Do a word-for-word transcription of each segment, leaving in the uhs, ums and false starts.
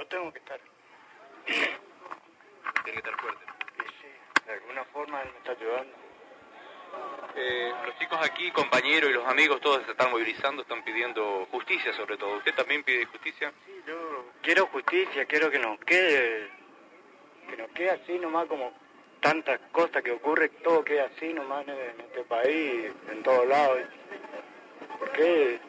tengo que estar. Tiene que estar fuerte. Y sí, de alguna forma él me está ayudando. Eh, los chicos aquí, compañeros y los amigos, todos se están movilizando, están pidiendo justicia sobre todo. ¿Usted también pide justicia? Sí, yo quiero justicia, quiero que nos quede, que nos quede así nomás como tantas cosas que ocurre, todo queda así nomás en, en este país, en todos lados. ¿Por qué?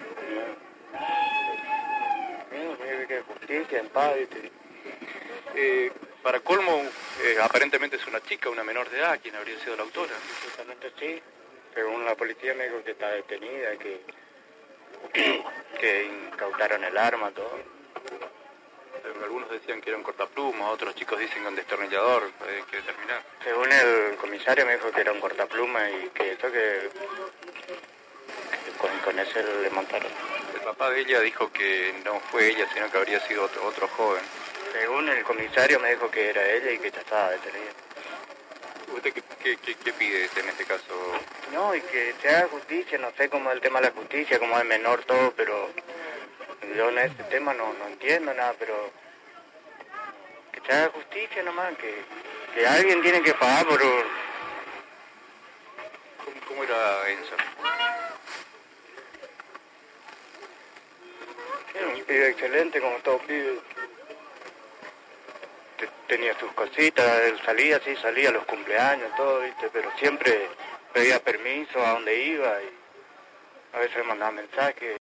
No, que justicia, en paz, ¿viste? Eh, para colmo, eh, aparentemente es una chica, una menor de edad, quien habría sido la autora. Justamente sí, según la policía me dijo que está detenida, que, que incautaron el arma, todo. Algunos decían que era un cortapluma, otros chicos dicen que un destornillador, hay que determinar. Según el comisario me dijo que era un cortapluma y que eso que, que con, con ese le montaron. El papá de ella dijo que no fue ella, sino que habría sido otro, otro joven. Según el comisario me dijo que era ella y que ya estaba detenida. ¿Usted qué, qué, qué, qué pide en este caso? No, y que se haga justicia, no sé cómo es el tema de la justicia, cómo es menor todo, pero yo en este tema no, no entiendo nada, pero que se haga justicia nomás, que, que alguien tiene que pagar por... ¿Cómo, cómo era Enzo? Era un pibe excelente, como todo pibe. Tenía sus cositas, él salía, sí, salía a los cumpleaños, todo, ¿viste? Pero siempre pedía permiso a donde iba y a veces me mandaba mensajes.